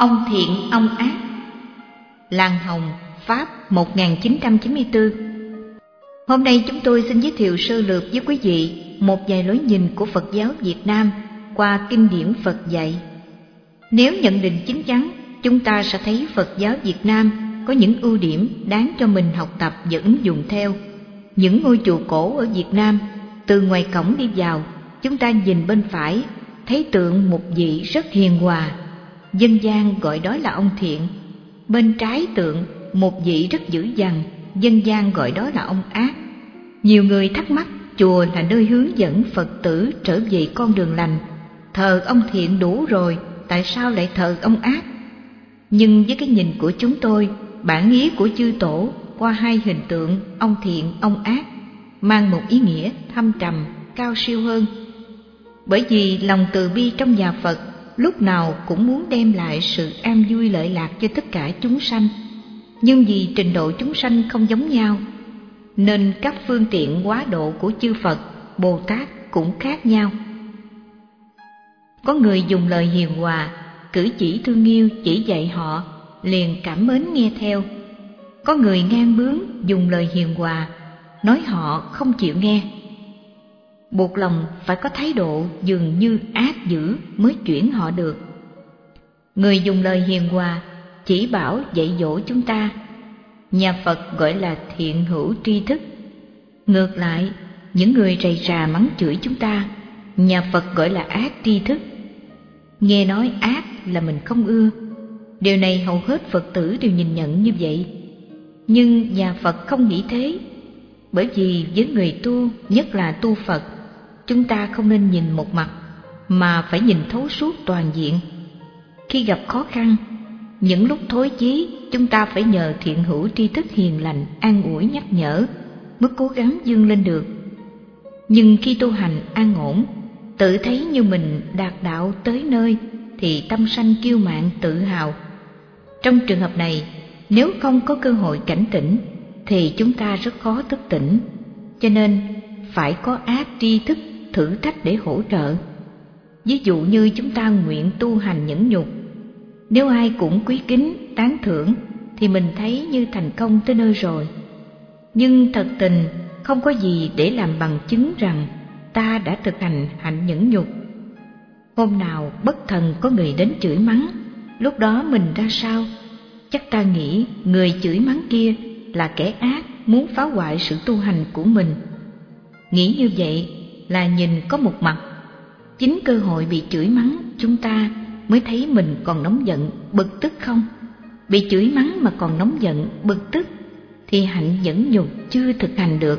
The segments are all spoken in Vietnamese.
Ông thiện ông ác. Làng Hồng, Pháp 1994. Hôm nay chúng tôi xin giới thiệu sơ lược với quý vị một vài lối nhìn của Phật giáo Việt Nam qua kinh điển Phật dạy. Nếu nhận định chín chắn, chúng ta sẽ thấy Phật giáo Việt Nam có những ưu điểm đáng cho mình học tập và ứng dụng theo. Những ngôi chùa cổ ở Việt Nam, từ ngoài cổng đi vào, chúng ta nhìn bên phải thấy tượng một vị rất hiền hòa, dân gian gọi đó là ông thiện. Bên trái tượng một vị rất dữ dằn, dân gian gọi đó là ông ác. Nhiều người thắc mắc chùa là nơi hướng dẫn Phật tử trở về con đường lành, thờ ông thiện đủ rồi, tại sao lại thờ ông ác? Nhưng với cái nhìn của chúng tôi, bản ý của chư tổ qua hai hình tượng ông thiện, ông ác mang một ý nghĩa thâm trầm, cao siêu hơn. Bởi vì lòng từ bi trong nhà Phật lúc nào cũng muốn đem lại sự an vui lợi lạc cho tất cả chúng sanh. Nhưng vì trình độ chúng sanh không giống nhau, nên các phương tiện hóa độ của chư Phật, Bồ Tát cũng khác nhau. Có người dùng lời hiền hòa, cử chỉ thương yêu chỉ dạy họ, liền cảm mến nghe theo. Có người ngang bướng dùng lời hiền hòa, nói họ không chịu nghe. Buộc lòng phải có thái độ dường như ác dữ mới chuyển họ được. Người dùng lời hiền hòa, chỉ bảo dạy dỗ chúng ta, nhà Phật gọi là thiện hữu tri thức. Ngược lại, những người rầy rà mắng chửi chúng ta, nhà Phật gọi là ác tri thức. Nghe nói ác là mình không ưa. Điều này hầu hết Phật tử đều nhìn nhận như vậy. Nhưng nhà Phật không nghĩ thế. Bởi vì với người tu, nhất là tu Phật, chúng ta không nên nhìn một mặt, mà phải nhìn thấu suốt toàn diện. Khi gặp khó khăn, những lúc thối chí, chúng ta phải nhờ thiện hữu tri thức hiền lành an ủi nhắc nhở, mới cố gắng vươn lên được. Nhưng khi tu hành an ổn, tự thấy như mình đạt đạo tới nơi, thì tâm sanh kiêu mạn tự hào. Trong trường hợp này, nếu không có cơ hội cảnh tỉnh, thì chúng ta rất khó thức tỉnh. Cho nên phải có ác tri thức thử thách để hỗ trợ. Ví dụ như chúng ta nguyện tu hành nhẫn nhục, nếu ai cũng quý kính, tán thưởng, thì mình thấy như thành công tới nơi rồi. Nhưng thật tình không có gì để làm bằng chứng rằng ta đã thực hành hạnh nhẫn nhục. Hôm nào bất thần có người đến chửi mắng, lúc đó mình ra sao? Chắc ta nghĩ người chửi mắng kia là kẻ ác muốn phá hoại sự tu hành của mình. Nghĩ như vậy là nhìn có một mặt. Chính cơ hội bị chửi mắng, chúng ta mới thấy mình còn nóng giận, bực tức không? Bị chửi mắng mà còn nóng giận, bực tức thì hạnh nhẫn nhục chưa thực hành được.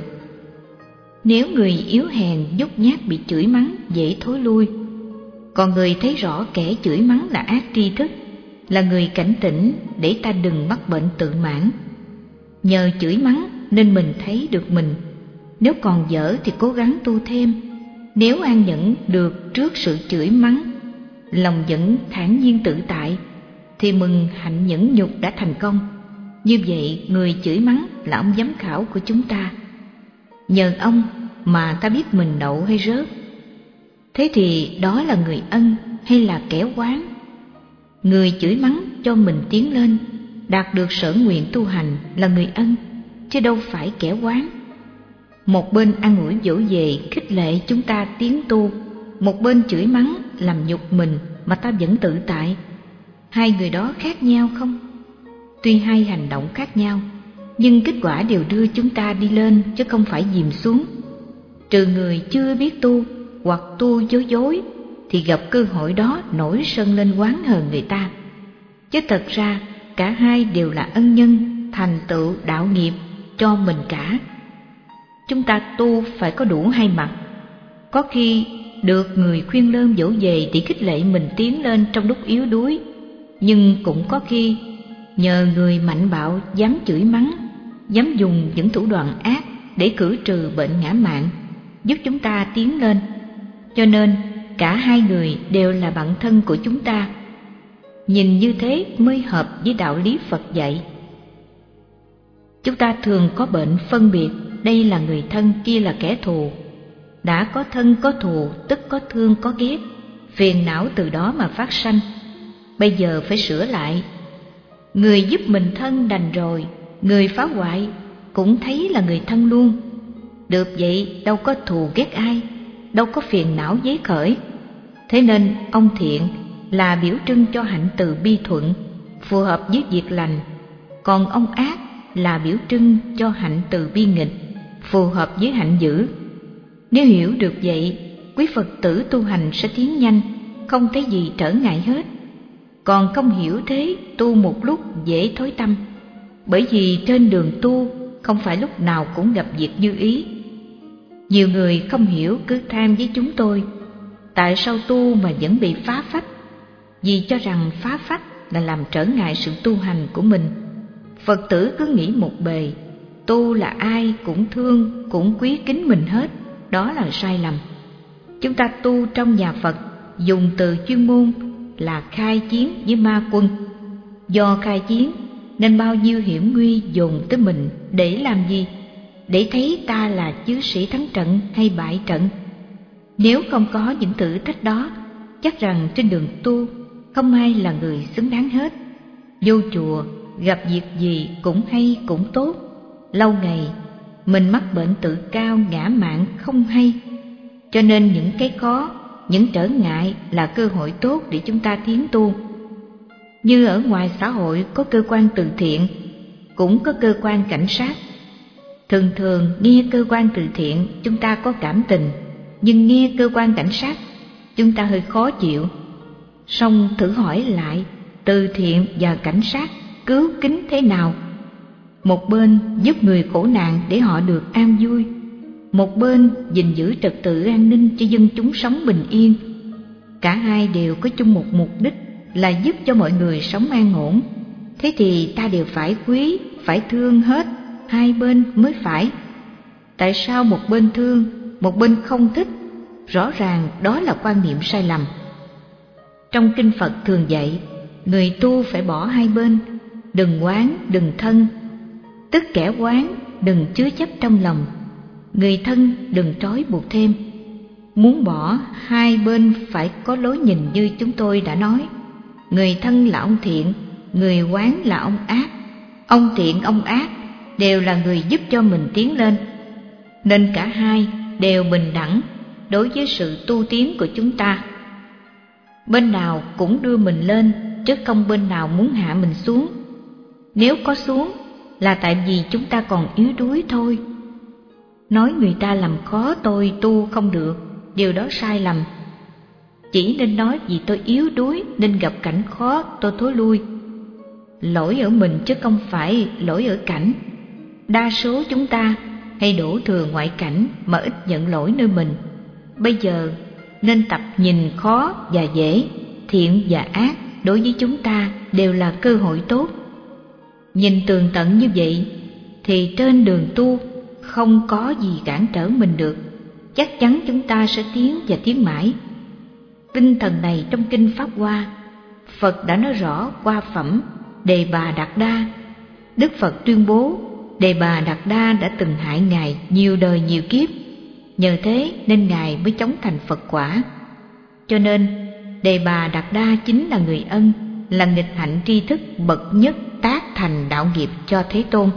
Nếu người yếu hèn nhút nhát bị chửi mắng dễ thối lui. Còn người thấy rõ kẻ chửi mắng là ác tri thức, là người cảnh tỉnh để ta đừng mắc bệnh tự mãn. Nhờ chửi mắng nên mình thấy được mình. Nếu còn dở thì cố gắng tu thêm. Nếu an nhẫn được trước sự chửi mắng, lòng vẫn thản nhiên tự tại, thì mừng hạnh nhẫn nhục đã thành công. Như vậy người chửi mắng là ông giám khảo của chúng ta. Nhờ ông mà ta biết mình đậu hay rớt. Thế thì đó là người ân hay là kẻ oán? Người chửi mắng cho mình tiến lên, đạt được sở nguyện tu hành là người ân, chứ đâu phải kẻ oán. Một bên an ủi dỗ về khích lệ chúng ta tiến tu, một bên chửi mắng làm nhục mình mà ta vẫn tự tại. Hai người đó khác nhau không? Tuy hai hành động khác nhau, nhưng kết quả đều đưa chúng ta đi lên chứ không phải dìm xuống. Trừ người chưa biết tu hoặc tu dối dối thì gặp cơ hội đó nổi sân lên oán hờn người ta. Chứ thật ra cả hai đều là ân nhân, thành tựu đạo nghiệp cho mình cả. Chúng ta tu phải có đủ hai mặt. Có khi được người khuyên lơn dỗ về để khích lệ mình tiến lên trong lúc yếu đuối, nhưng cũng có khi nhờ người mạnh bạo dám chửi mắng, dám dùng những thủ đoạn ác để khử trừ bệnh ngã mạn, giúp chúng ta tiến lên. Cho nên cả hai người đều là bạn thân của chúng ta. Nhìn như thế mới hợp với đạo lý Phật dạy. Chúng ta thường có bệnh phân biệt đây là người thân, kia là kẻ thù. Đã có thân có thù tức có thương có ghét, phiền não từ đó mà phát sanh. bây giờ phải sửa lại. Người giúp mình thân đành rồi, người phá hoại cũng thấy là người thân luôn. Được vậy đâu có thù ghét ai, đâu có phiền não giấy khởi. Thế nên ông thiện là biểu trưng cho hạnh từ bi thuận, phù hợp với việc lành, còn ông ác là biểu trưng cho hạnh từ bi nghịch, phù hợp với hạnh dữ. Nếu hiểu được vậy, quý Phật tử tu hành sẽ tiến nhanh, không thấy gì trở ngại hết. Còn không hiểu thế, tu một lúc dễ thối tâm, bởi vì trên đường tu không phải lúc nào cũng gặp việc như ý. Nhiều người không hiểu cứ than với chúng tôi, tại sao tu mà vẫn bị phá phách? Vì cho rằng phá phách là làm trở ngại sự tu hành của mình. Phật tử cứ nghĩ một bề, tu là ai cũng thương, cũng quý kính mình hết, đó là sai lầm. Chúng ta tu trong nhà Phật dùng từ chuyên môn là khai chiến với ma quân. Do khai chiến nên bao nhiêu hiểm nguy dồn tới mình, để làm gì? Để thấy ta là chứ sĩ thắng trận hay bại trận. Nếu không có những thử thách đó, chắc rằng trên đường tu không ai là người xứng đáng hết. Vô chùa gặp việc gì cũng hay cũng tốt, lâu ngày mình mắc bệnh tự cao ngã mạn không hay. Cho nên những cái khó, những trở ngại là cơ hội tốt để chúng ta tiến tu. Như ở ngoài xã hội có cơ quan từ thiện, cũng có cơ quan cảnh sát. Thường thường nghe cơ quan từ thiện chúng ta có cảm tình, nhưng nghe cơ quan cảnh sát chúng ta hơi khó chịu. Song thử hỏi lại, từ thiện và cảnh sát cứu kính thế nào? Một bên giúp người khổ nạn để họ được an vui, một bên gìn giữ trật tự an ninh cho dân chúng sống bình yên. Cả hai đều có chung một mục đích là giúp cho mọi người sống an ổn. Thế thì ta đều phải quý, phải thương hết hai bên mới phải. Tại sao một bên thương, một bên không thích? Rõ ràng đó là quan niệm sai lầm. Trong kinh Phật thường dạy, người tu phải bỏ hai bên, đừng oán, đừng thân. Tức kẻ oán đừng chứa chấp trong lòng, người thân đừng trói buộc thêm. Muốn bỏ hai bên phải có lối nhìn như chúng tôi đã nói. Người thân là ông thiện, người oán là ông ác. Ông thiện, ông ác đều là người giúp cho mình tiến lên, nên cả hai đều bình đẳng đối với sự tu tiến của chúng ta. Bên nào cũng đưa mình lên, chứ không bên nào muốn hạ mình xuống. Nếu có xuống là tại vì chúng ta còn yếu đuối thôi. Nói người ta làm khó tôi tu không được, điều đó sai lầm. Chỉ nên nói vì tôi yếu đuối nên gặp cảnh khó tôi thối lui. Lỗi ở mình chứ không phải lỗi ở cảnh. Đa số chúng ta hay đổ thừa ngoại cảnh mà ít nhận lỗi nơi mình. Bây giờ nên tập nhìn khó và dễ, thiện và ác đối với chúng ta đều là cơ hội tốt. Nhìn tường tận như vậy thì trên đường tu không có gì cản trở mình được. Chắc chắn chúng ta sẽ tiến và tiến mãi. Tinh thần này trong kinh Pháp Hoa, Phật đã nói rõ qua phẩm Đề Bà Đạt Đa. Đức Phật tuyên bố Đề Bà Đạt Đa đã từng hại Ngài nhiều đời nhiều kiếp, nhờ thế nên Ngài mới chống thành Phật quả. Cho nên Đề Bà Đạt Đa chính là người ân, là nghịch hạnh tri thức bậc nhất tác thành đạo nghiệp cho Thế Tôn.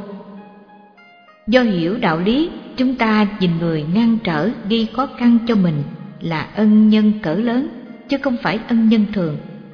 Do hiểu đạo lý, chúng ta nhìn người ngăn trở gây khó khăn cho mình là ân nhân cỡ lớn, chứ không phải ân nhân thường.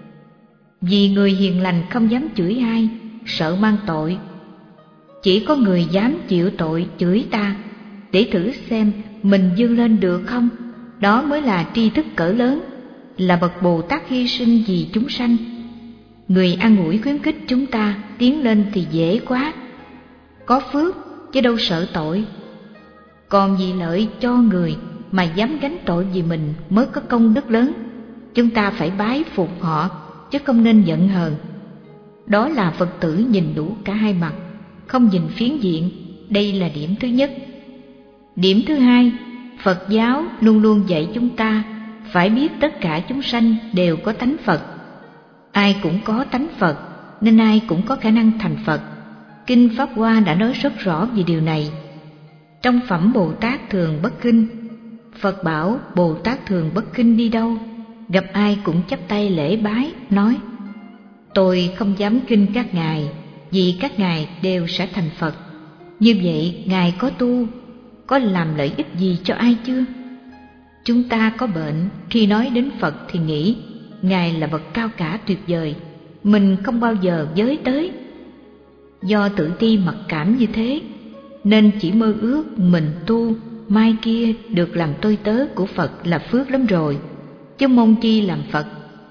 Vì người hiền lành không dám chửi ai, sợ mang tội. Chỉ có người dám chịu tội chửi ta, để thử xem mình vươn lên được không. Đó mới là tri thức cỡ lớn, là bậc Bồ Tát hy sinh vì chúng sanh. Người an ủi khuyến khích chúng ta tiến lên thì dễ quá, có phước chứ đâu sợ tội. Còn vì lợi cho người mà dám gánh tội vì mình mới có công đức lớn. Chúng ta phải bái phục họ, chứ không nên giận hờn. Đó là Phật tử nhìn đủ cả hai mặt, không nhìn phiến diện. Đây là điểm thứ nhất. Điểm thứ hai, Phật giáo luôn luôn dạy chúng ta phải biết tất cả chúng sanh đều có tánh Phật. Ai cũng có tánh Phật, nên ai cũng có khả năng thành Phật. Kinh Pháp Hoa đã nói rất rõ về điều này. Trong phẩm Bồ Tát Thường Bất Khinh, Phật bảo Bồ Tát Thường Bất Khinh đi đâu, gặp ai cũng chắp tay lễ bái, nói: Tôi không dám khinh các ngài, vì các ngài đều sẽ thành Phật. Như vậy, ngài có tu, có làm lợi ích gì cho ai chưa? Chúng ta có bệnh, khi nói đến Phật thì nghĩ ngài là bậc cao cả tuyệt vời, mình không bao giờ với tới. Do tự ti mặc cảm như thế, nên chỉ mơ ước mình tu, mai kia được làm tôi tớ của Phật là phước lắm rồi, chứ mong chi làm Phật.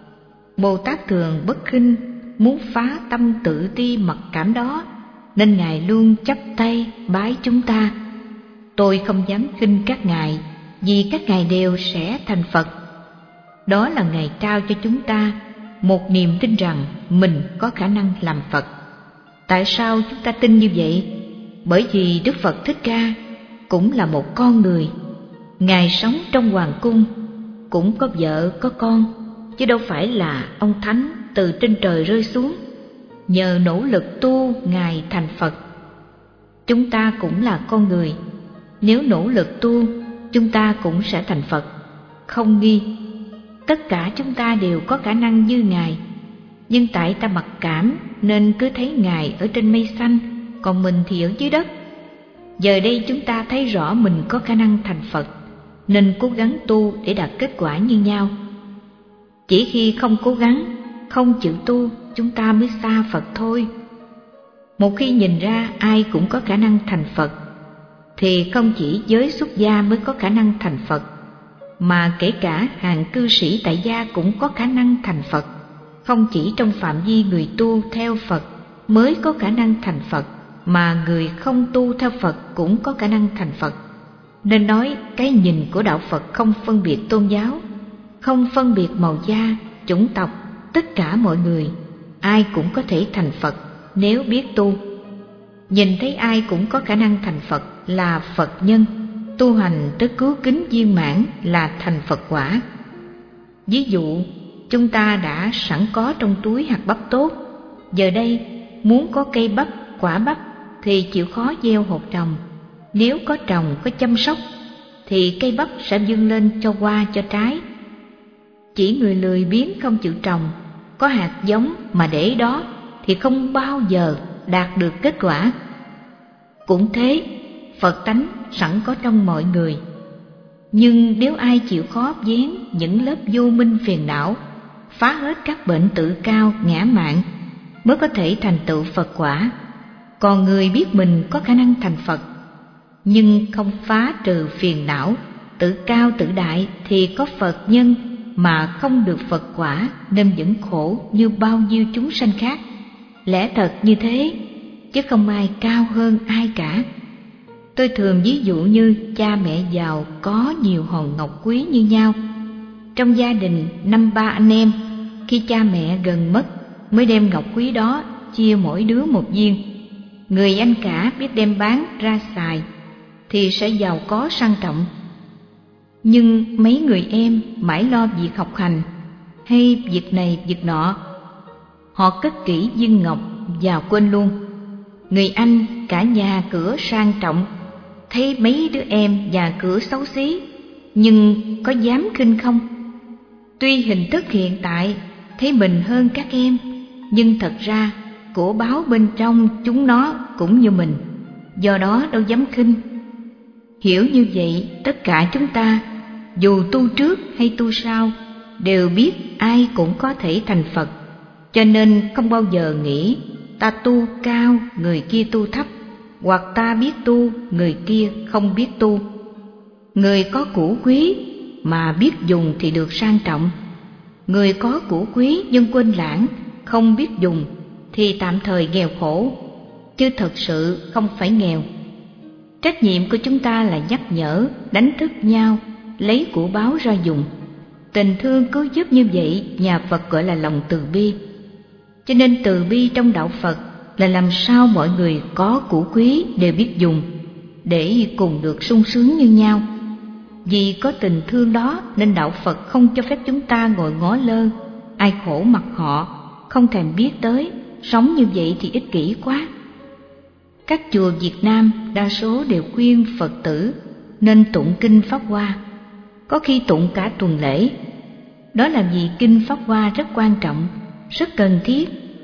Bồ Tát thường bất khinh, muốn phá tâm tự ti mặc cảm đó, nên ngài luôn chắp tay bái chúng ta. Tôi không dám khinh các ngài, vì các ngài đều sẽ thành Phật. Đó là ngài trao cho chúng ta một niềm tin rằng mình có khả năng làm Phật. Tại sao chúng ta tin như vậy? Bởi vì Đức Phật Thích Ca cũng là một con người. Ngài sống trong hoàng cung, cũng có vợ có con, chứ đâu phải là ông thánh từ trên trời rơi xuống. Nhờ nỗ lực tu, ngài thành Phật. Chúng ta cũng là con người, nếu nỗ lực tu, chúng ta cũng sẽ thành Phật, không nghi. Tất cả chúng ta đều có khả năng như ngài, nhưng tại ta mặc cảm nên cứ thấy ngài ở trên mây xanh, còn mình thì ở dưới đất. Giờ đây chúng ta thấy rõ mình có khả năng thành Phật, nên cố gắng tu để đạt kết quả như nhau. Chỉ khi không cố gắng, không chịu tu, chúng ta mới xa Phật thôi. Một khi nhìn ra ai cũng có khả năng thành Phật, thì không chỉ giới xuất gia mới có khả năng thành Phật, mà kể cả hàng cư sĩ tại gia cũng có khả năng thành Phật. Không chỉ trong phạm vi người tu theo Phật mới có khả năng thành Phật, mà người không tu theo Phật cũng có khả năng thành Phật. Nên nói cái nhìn của đạo Phật không phân biệt tôn giáo, không phân biệt màu da, chủng tộc, tất cả mọi người, ai cũng có thể thành Phật nếu biết tu. Nhìn thấy ai cũng có khả năng thành Phật là Phật nhân, tu hành tới cứu kính viên mãn là thành Phật quả. Ví dụ, chúng ta đã sẵn có trong túi hạt bắp tốt, giờ đây muốn có cây bắp, quả bắp thì chịu khó gieo hột trồng. Nếu có trồng, có chăm sóc thì cây bắp sẽ vươn lên cho hoa cho trái. Chỉ người lười biếng không chịu trồng, có hạt giống mà để đó thì không bao giờ đạt được kết quả. Cũng thế, Phật tánh sẵn có trong mọi người, nhưng nếu ai chịu khó vén những lớp vô minh phiền não, phá hết các bệnh tự cao ngã mạn, mới có thể thành tựu Phật quả. Còn người biết mình có khả năng thành Phật, nhưng không phá trừ phiền não, tự cao tự đại thì có Phật nhân mà không được Phật quả, nên vẫn khổ như bao nhiêu chúng sanh khác. Lẽ thật như thế, chứ không ai cao hơn ai cả. Tôi thường ví dụ như cha mẹ giàu có nhiều hòn ngọc quý như nhau. Trong gia đình 5-3 anh em, khi cha mẹ gần mất mới đem ngọc quý đó chia mỗi đứa một viên. Người anh cả biết đem bán ra xài thì sẽ giàu có sang trọng. Nhưng mấy người em mãi lo việc học hành hay việc này việc nọ, họ cất kỹ viên ngọc và quên luôn. Người anh cả nhà cửa sang trọng, thấy mấy đứa em nhà cửa xấu xí, nhưng có dám khinh không? Tuy hình thức hiện tại thấy mình hơn các em, nhưng thật ra của báo bên trong chúng nó cũng như mình, do đó đâu dám khinh. Hiểu như vậy, tất cả chúng ta, dù tu trước hay tu sau, đều biết ai cũng có thể thành Phật, cho nên không bao giờ nghĩ ta tu cao, người kia tu thấp, hoặc ta biết tu, người kia không biết tu. Người có của quý mà biết dùng thì được sang trọng, người có của quý nhưng quên lãng, không biết dùng thì tạm thời nghèo khổ, chứ thật sự không phải nghèo. Trách nhiệm của chúng ta là nhắc nhở, đánh thức nhau, lấy của báo ra dùng. Tình thương cứu giúp như vậy, nhà Phật gọi là lòng từ bi. Cho nên từ bi trong đạo Phật là làm sao mọi người có của quý đều biết dùng, để cùng được sung sướng như nhau. Vì có tình thương đó nên đạo Phật không cho phép chúng ta ngồi ngó lơ, ai khổ mặc họ, không thèm biết tới. Sống như vậy thì ích kỷ quá. Các chùa Việt Nam đa số đều khuyên Phật tử nên tụng kinh Pháp Hoa, có khi tụng cả tuần lễ. Đó là vì kinh Pháp Hoa rất quan trọng, rất cần thiết,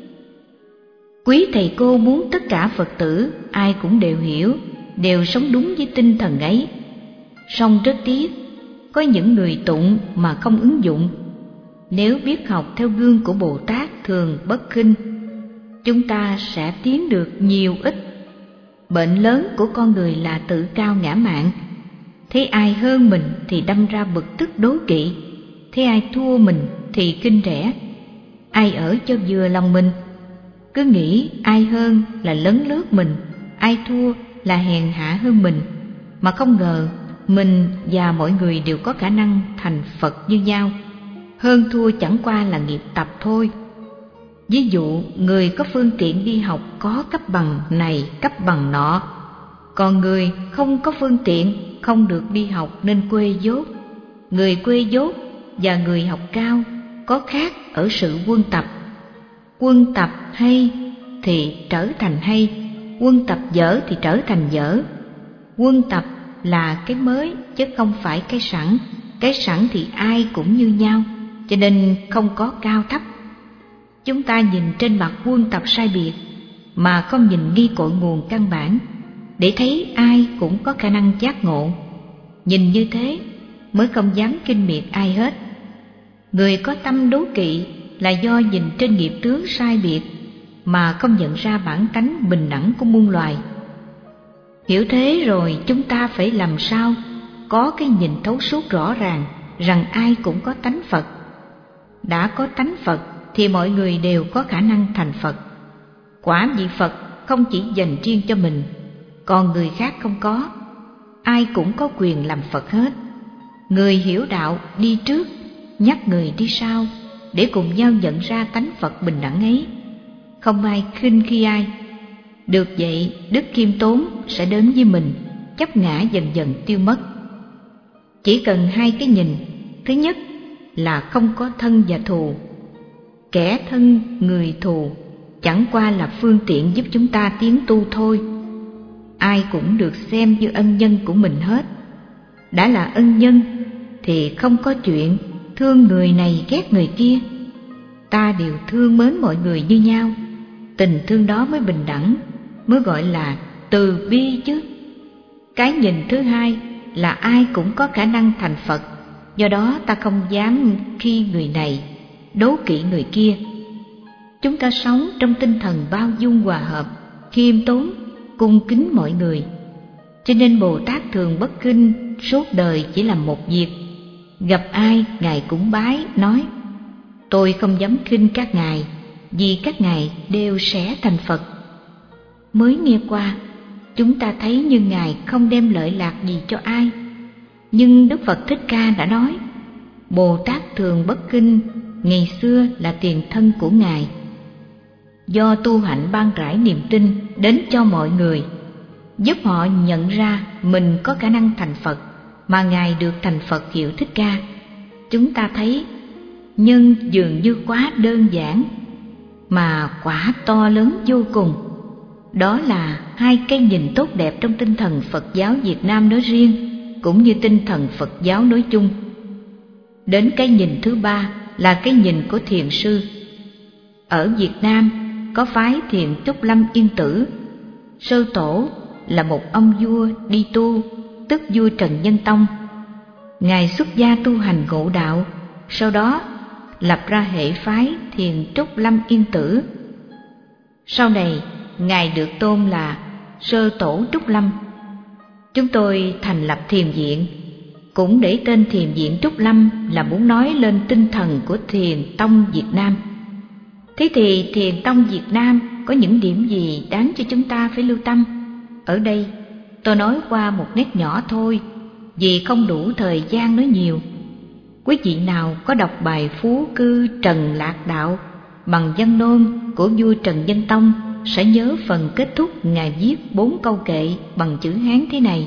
Quý thầy cô muốn tất cả Phật tử ai cũng đều hiểu, đều sống đúng với tinh thần ấy. Song rất tiếc, có những người tụng mà không ứng dụng. Nếu biết học theo gương của Bồ Tát Thường Bất Khinh, chúng ta sẽ tiến được nhiều ích. Bệnh lớn của con người là tự cao ngã mạn. Thấy ai hơn mình thì đâm ra bực tức đố kỵ, thấy ai thua mình thì khinh rẻ. Ai ở cho vừa lòng mình, cứ nghĩ ai hơn là lấn lướt mình, ai thua là hèn hạ hơn mình, mà không ngờ mình và mọi người đều có khả năng thành Phật như nhau. Hơn thua chẳng qua là nghiệp tập thôi. Ví dụ, người có phương tiện đi học có cấp bằng này cấp bằng nọ, còn người không có phương tiện không được đi học nên quê dốt. Người quê dốt và người học cao có khác ở sự quân tập. Quân tập hay thì trở thành hay, quân tập dở thì trở thành dở. Quân tập là cái mới chứ không phải cái sẵn thì ai cũng như nhau, cho nên không có cao thấp. Chúng ta nhìn trên mặt quân tập sai biệt mà không nhìn nghi cội nguồn căn bản, để thấy ai cũng có khả năng giác ngộ. Nhìn như thế mới không dám khinh miệt ai hết. Người có tâm đố kỵ là do nhìn trên nghiệp tướng sai biệt mà không nhận ra bản tánh bình đẳng của muôn loài. Hiểu thế rồi, chúng ta phải làm sao có cái nhìn thấu suốt rõ ràng rằng ai cũng có tánh Phật. Đã có tánh Phật thì mọi người đều có khả năng thành Phật. Quả vị Phật không chỉ dành riêng cho mình, còn người khác không có. Ai cũng có quyền làm Phật hết. Người hiểu đạo đi trước, nhắc người đi sau, để cùng nhau nhận ra tánh Phật bình đẳng ấy. Không ai khinh khi ai. Được vậy, đức khiêm tốn sẽ đến với mình, chấp ngã dần dần tiêu mất. Chỉ cần hai cái nhìn. Thứ nhất là không có thân và thù. Kẻ thân người thù chẳng qua là phương tiện giúp chúng ta tiến tu thôi. Ai cũng được xem như ân nhân của mình hết. Đã là ân nhân thì không có chuyện thương người này ghét người kia. Ta đều thương mến mọi người như nhau. Tình thương đó mới bình đẳng, mới gọi là từ bi chứ. Cái nhìn thứ hai là ai cũng có khả năng thành Phật. Do đó ta không dám khi người này, đố kỵ người kia. Chúng ta sống trong tinh thần bao dung hòa hợp, khiêm tốn, cung kính mọi người. Cho nên Bồ Tát Thường Bất Khinh suốt đời chỉ làm một việc. Gặp ai Ngài cũng bái, nói: tôi không dám khinh các ngài, vì các ngài đều sẽ thành Phật. Mới nghe qua, chúng ta thấy như Ngài không đem lợi lạc gì cho ai. Nhưng Đức Phật Thích Ca đã nói, Bồ Tát Thường Bất Khinh ngày xưa là tiền thân của Ngài. Do tu hạnh ban rải niềm tin đến cho mọi người, giúp họ nhận ra mình có khả năng thành Phật, mà Ngài được thành Phật hiệu Thích Ca. Chúng ta thấy nhân dường như quá đơn giản mà quả to lớn vô cùng. Đó là hai cái nhìn tốt đẹp trong tinh thần Phật giáo Việt Nam nói riêng, cũng như tinh thần Phật giáo nói chung. Đến cái nhìn thứ ba là cái nhìn của thiền sư. Ở Việt Nam có phái thiền Trúc Lâm Yên Tử. Sơ tổ là một ông vua đi tu, tức vua Trần Nhân Tông. Ngài xuất gia tu hành ngộ đạo, sau đó lập ra hệ phái thiền Trúc Lâm Yên Tử. Sau này Ngài được tôn là Sơ Tổ Trúc Lâm. Chúng tôi thành lập thiền viện, cũng để tên thiền viện Trúc Lâm là muốn nói lên tinh thần của thiền tông Việt Nam. Thế thì thiền tông Việt Nam có những điểm gì đáng cho chúng ta phải lưu tâm? Ở đây tôi nói qua một nét nhỏ thôi, vì không đủ thời gian nói nhiều. Quý vị nào có đọc bài Phú Cư Trần Lạc Đạo bằng văn nôn của vua Trần Nhân Tông sẽ nhớ phần kết thúc Ngài viết 4 câu kệ bằng chữ Hán thế này: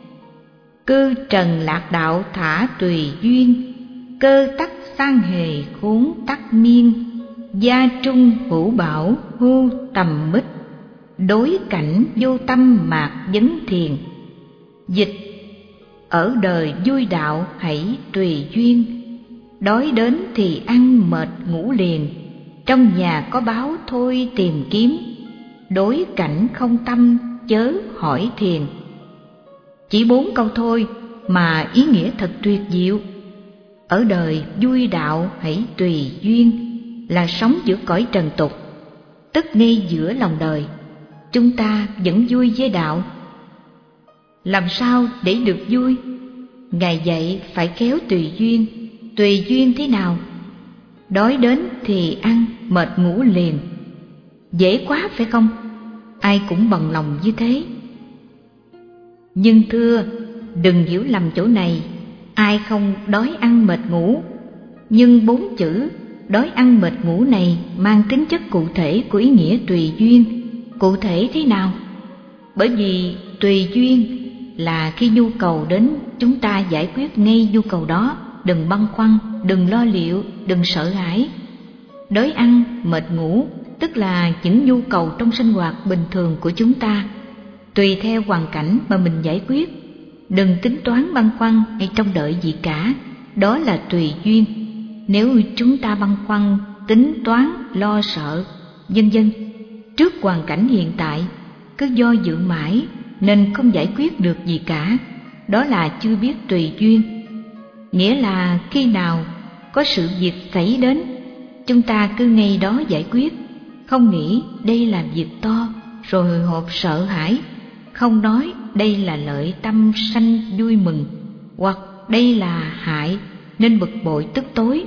Cư Trần Lạc Đạo thả tùy duyên, cơ tắc sang hề khốn tắc miên, gia trung hữu bảo hưu tầm mít, đối cảnh vô tâm mạc vấn thiền. Dịch: ở đời vui đạo hãy tùy duyên, đói đến thì ăn mệt ngủ liền, trong nhà có báo thôi tìm kiếm, đối cảnh không tâm chớ hỏi thiền. Chỉ 4 câu thôi mà ý nghĩa thật tuyệt diệu. Ở đời vui đạo hãy tùy duyên là sống giữa cõi trần tục, tức ngay giữa lòng đời chúng ta vẫn vui với đạo. Làm sao để được vui? Ngài dạy phải khéo tùy duyên. Tùy duyên thế nào? Đói đến thì ăn, mệt ngủ liền. Dễ quá phải không? Ai cũng bằng lòng như thế. Nhưng thưa, đừng hiểu lầm chỗ này, ai không đói ăn mệt ngủ. Nhưng 4 chữ đói ăn mệt ngủ này mang tính chất cụ thể của ý nghĩa tùy duyên. Cụ thể thế nào? Bởi vì tùy duyên là khi nhu cầu đến, chúng ta giải quyết ngay nhu cầu đó, đừng băn khoăn, đừng lo liệu, đừng sợ hãi. Đói ăn, mệt ngủ tức là những nhu cầu trong sinh hoạt bình thường của chúng ta, tùy theo hoàn cảnh mà mình giải quyết, đừng tính toán băn khoăn hay trông đợi gì cả, đó là tùy duyên. Nếu chúng ta băn khoăn, tính toán, lo sợ, vân vân trước hoàn cảnh hiện tại, cứ do dự mãi nên không giải quyết được gì cả, đó là chưa biết tùy duyên. Nghĩa là khi nào có sự việc xảy đến, chúng ta cứ ngay đó giải quyết, không nghĩ đây là việc to rồi hồi hộp sợ hãi, không nói đây là lợi tâm sanh vui mừng, hoặc đây là hại nên bực bội tức tối.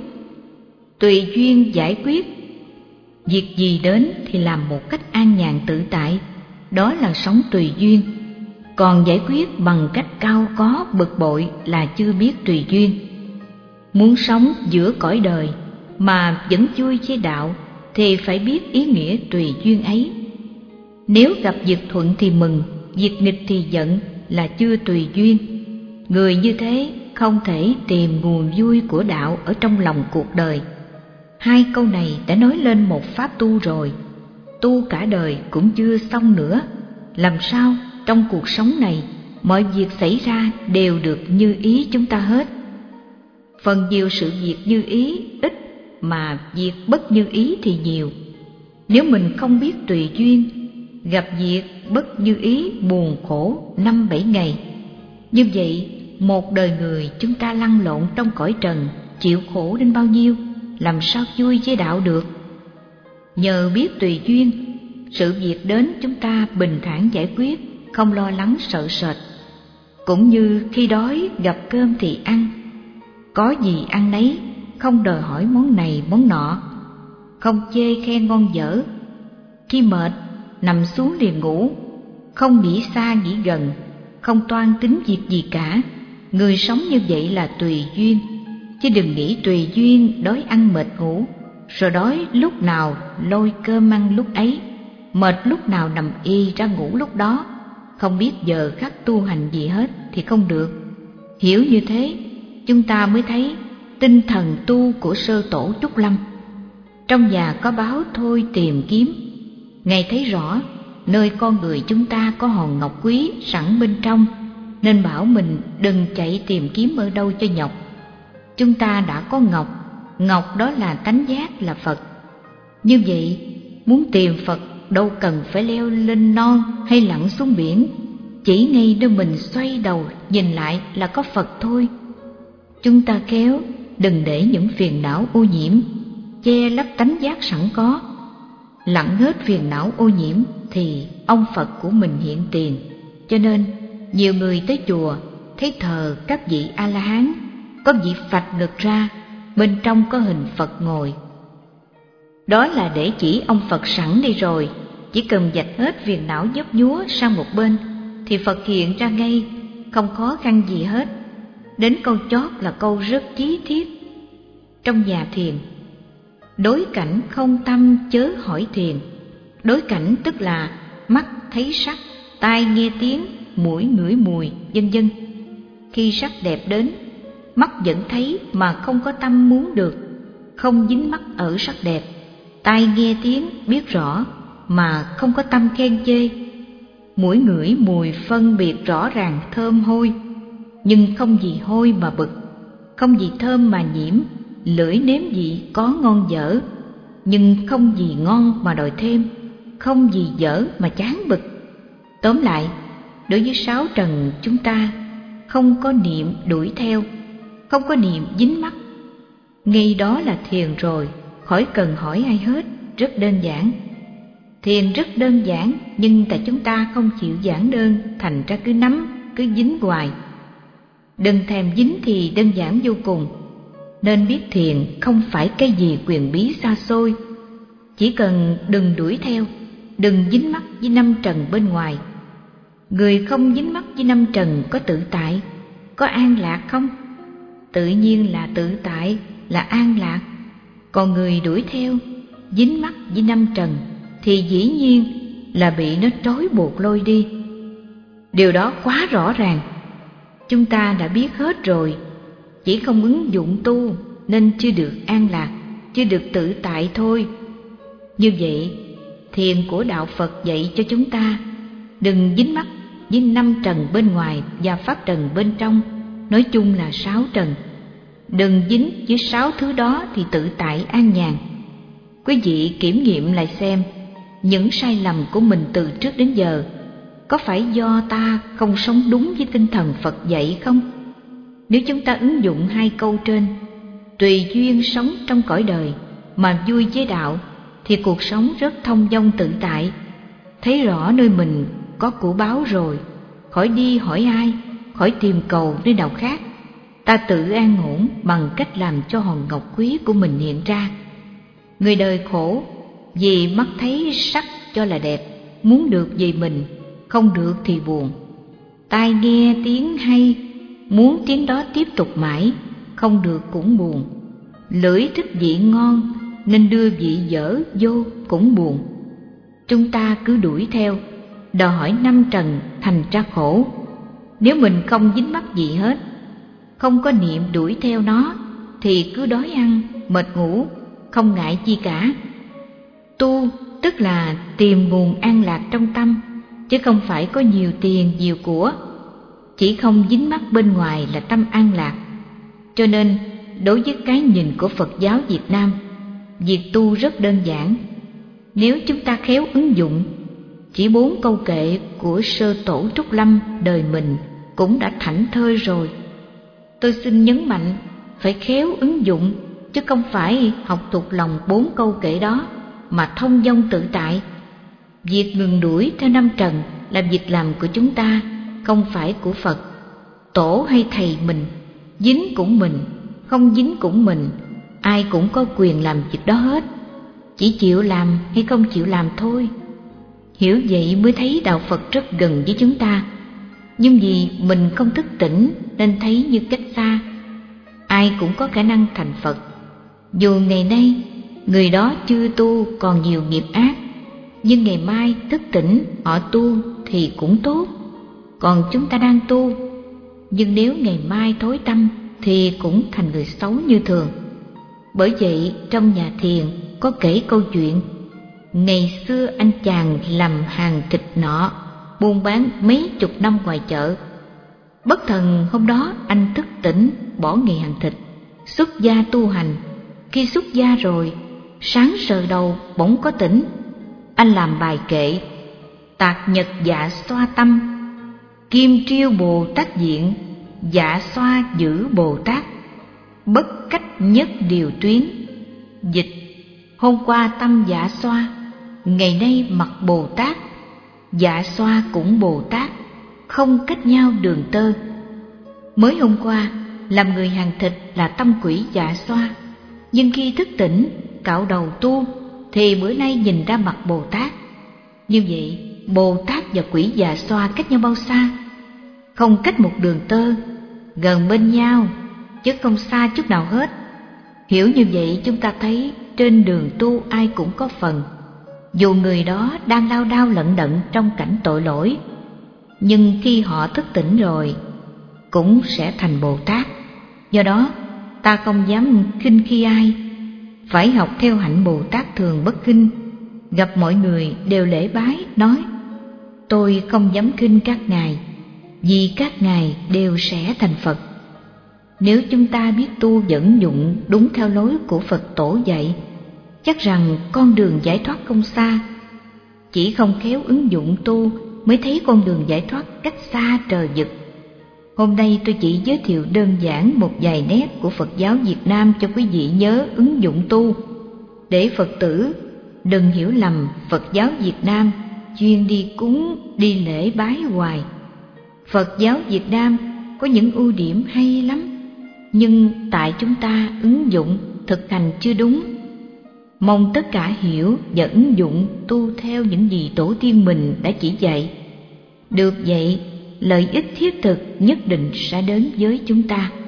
Tùy duyên giải quyết, việc gì đến thì làm một cách an nhàn tự tại, đó là sống tùy duyên. Còn giải quyết bằng cách cao có bực bội là chưa biết tùy duyên. Muốn sống giữa cõi đời mà vẫn vui với đạo thì phải biết ý nghĩa tùy duyên ấy. Nếu gặp việc thuận thì mừng, việc nghịch thì giận là chưa tùy duyên. Người như thế không thể tìm nguồn vui của đạo ở trong lòng cuộc đời. 2 câu này đã nói lên một pháp tu rồi, tu cả đời cũng chưa xong nữa. Làm sao trong cuộc sống này mọi việc xảy ra đều được như ý chúng ta hết? Phần nhiều sự việc như ý ít, mà việc bất như ý thì nhiều. Nếu mình không biết tùy duyên, gặp việc bất như ý buồn khổ 5-7 ngày. Như vậy một đời người chúng ta lăn lộn trong cõi trần, chịu khổ đến bao nhiêu, làm sao vui với đạo được? Nhờ biết tùy duyên, sự việc đến chúng ta bình thản giải quyết, không lo lắng sợ sệt. Cũng như khi đói gặp cơm thì ăn, có gì ăn nấy, không đòi hỏi món này món nọ, không chê khen ngon dở. Khi mệt nằm xuống liền ngủ, không nghĩ xa nghĩ gần, không toan tính việc gì cả. Người sống như vậy là tùy duyên, chứ đừng nghĩ tùy duyên đói ăn mệt ngủ, rồi đói lúc nào lôi cơm ăn lúc ấy, mệt lúc nào nằm y ra ngủ lúc đó, không biết giờ khắc tu hành gì hết thì không được. Hiểu như thế, chúng ta mới thấy tinh thần tu của sơ tổ Trúc Lâm. Trong nhà có báo thôi tìm kiếm, Ngài thấy rõ nơi con người chúng ta có hòn ngọc quý sẵn bên trong, nên bảo mình đừng chạy tìm kiếm ở đâu cho nhọc. Chúng ta đã có ngọc, ngọc đó là tánh giác, là Phật. Như vậy, muốn tìm Phật đâu cần phải leo lên non hay lặn xuống biển, chỉ ngay nơi mình xoay đầu nhìn lại là có Phật thôi. Chúng ta khéo đừng để những phiền não ô nhiễm che lấp tánh giác sẵn có. Lặn hết phiền não ô nhiễm thì ông Phật của mình hiện tiền. Cho nên nhiều người tới chùa thấy thờ các vị A-la-hán, có vị phạch ngực ra, bên trong có hình Phật ngồi. Đó là để chỉ ông Phật sẵn đây rồi, chỉ cần vạch hết phiền não nhấp nhúa sang một bên thì Phật hiện ra ngay, không khó khăn gì hết. Đến câu chót là câu rất chí thiết. Trong nhà thiền, đối cảnh không tâm chớ hỏi thiền. Đối cảnh tức là mắt thấy sắc, tai nghe tiếng, mũi ngửi mùi, vân vân. Khi sắc đẹp đến, mắt vẫn thấy mà không có tâm muốn được, không dính mắc ở sắc đẹp. Tai nghe tiếng biết rõ mà không có tâm khen chê. Mũi ngửi mùi phân biệt rõ ràng thơm hôi, nhưng không vì hôi mà bực, không vì thơm mà nhiễm. Lưỡi nếm vị có ngon dở, nhưng không vì ngon mà đòi thêm. không gì dở mà chán bực. Tóm lại, đối với sáu trần chúng ta không có niệm đuổi theo, không có niệm dính mắc. Ngay đó là thiền rồi, khỏi cần hỏi ai hết, rất đơn giản. Thiền rất đơn giản, nhưng tại chúng ta không chịu giản đơn, thành ra cứ nắm, cứ dính hoài. Đừng thèm dính thì đơn giản vô cùng. Nên biết thiền không phải cái gì quyền bí xa xôi. Chỉ cần đừng đuổi theo, đừng dính mắc với năm trần bên ngoài. Người không dính mắc với năm trần có tự tại, có an lạc không? Tự nhiên là tự tại, là an lạc. Còn người đuổi theo, dính mắc với năm trần thì dĩ nhiên là bị nó trói buộc lôi đi. Điều đó quá rõ ràng, chúng ta đã biết hết rồi, chỉ không ứng dụng tu nên chưa được an lạc, chưa được tự tại thôi. Như vậy, thiền của đạo Phật dạy cho chúng ta đừng dính mắc với năm trần bên ngoài và pháp trần bên trong, nói chung là sáu trần. Đừng dính với sáu thứ đó thì tự tại an nhàn. Quý vị kiểm nghiệm lại xem, những sai lầm của mình từ trước đến giờ có phải do ta không sống đúng với tinh thần Phật dạy không? Nếu chúng ta ứng dụng hai câu trên, tùy duyên sống trong cõi đời mà vui với đạo, thì cuộc sống rất thông dong tự tại. Thấy rõ nơi mình có của báo rồi, khỏi đi hỏi ai, khỏi tìm cầu nơi nào khác. Ta tự an ổn bằng cách làm cho hòn ngọc quý của mình hiện ra. Người đời khổ vì mắt thấy sắc cho là đẹp, muốn được vì mình, không được thì buồn. Tai nghe tiếng hay, muốn tiếng đó tiếp tục mãi, không được cũng buồn. Lưỡi thích vị ngon, nên đưa vị dở vô cũng buồn. Chúng ta cứ đuổi theo, đòi hỏi năm trần thành ra khổ. Nếu mình không dính mắc gì hết, không có niệm đuổi theo nó, thì cứ đói ăn, mệt ngủ, không ngại chi cả. Tu tức là tìm nguồn an lạc trong tâm, chứ không phải có nhiều tiền, nhiều của. Chỉ không dính mắc bên ngoài là tâm an lạc. Cho nên, đối với cái nhìn của Phật giáo Việt Nam, việc tu rất đơn giản. Nếu chúng ta khéo ứng dụng, chỉ 4 câu kệ của Sơ Tổ Trúc Lâm đời mình cũng đã thảnh thơi rồi. Tôi xin nhấn mạnh, phải khéo ứng dụng, chứ không phải học thuộc lòng 4 câu kệ đó mà thông dong tự tại. Việc ngừng đuổi theo năm trần là việc làm của chúng ta, không phải của Phật. Tổ hay thầy mình, dính cũng mình, không dính cũng mình, ai cũng có quyền làm việc đó hết, chỉ chịu làm hay không chịu làm thôi. Hiểu vậy mới thấy đạo Phật rất gần với chúng ta, nhưng vì mình không thức tỉnh nên thấy như cách xa. Ai cũng có khả năng thành Phật, dù ngày nay người đó chưa tu còn nhiều nghiệp ác, nhưng ngày mai thức tỉnh họ tu thì cũng tốt. Còn chúng ta đang tu, nhưng nếu ngày mai thối tâm thì cũng thành người xấu như thường. Bởi vậy trong nhà thiền có kể câu chuyện, ngày xưa anh chàng làm hàng thịt nọ, buôn bán mấy chục năm ngoài chợ. Bất thần hôm đó anh thức tỉnh, bỏ nghề hàng thịt, xuất gia tu hành. Khi xuất gia rồi, sáng sờ đầu bỗng có tỉnh. Anh làm bài kệ: tạc nhật dạ xoa tâm, kim triêu Bồ Tát diện, dạ xoa giữ Bồ Tát, bất cách nhất điều tuyến. Dịch: hôm qua tâm dạ xoa, ngày nay mặt Bồ Tát, dạ xoa cũng Bồ Tát, không cách nhau đường tơ. Mới hôm qua làm người hàng thịt là tâm quỷ dạ xoa, nhưng khi thức tỉnh cạo đầu tu thì bữa nay nhìn ra mặt Bồ Tát. Như vậy Bồ Tát và quỷ dạ xoa cách nhau bao xa? Không cách một đường tơ, gần bên nhau chứ không xa chút nào hết. Hiểu như vậy chúng ta thấy trên đường tu ai cũng có phần, dù người đó đang lao đao lận đận trong cảnh tội lỗi, nhưng khi họ thức tỉnh rồi cũng sẽ thành Bồ Tát. Do đó ta không dám khinh khi ai, phải học theo hạnh Bồ Tát thường bất khinh. Gặp mọi người đều lễ bái, nói: tôi không dám khinh các ngài, vì các ngài đều sẽ thành Phật. Nếu chúng ta biết tu vận dụng đúng theo lối của Phật tổ dạy, chắc rằng con đường giải thoát không xa. Chỉ không khéo ứng dụng tu mới thấy con đường giải thoát cách xa trời vực. Hôm nay tôi chỉ giới thiệu đơn giản một vài nét của Phật giáo Việt Nam cho quý vị nhớ ứng dụng tu, để Phật tử đừng hiểu lầm Phật giáo Việt Nam chuyên đi cúng, đi lễ bái hoài. Phật giáo Việt Nam có những ưu điểm hay lắm, nhưng tại chúng ta ứng dụng, thực hành chưa đúng. Mong tất cả hiểu và ứng dụng tu theo những gì tổ tiên mình đã chỉ dạy. Được vậy, lợi ích thiết thực nhất định sẽ đến với chúng ta.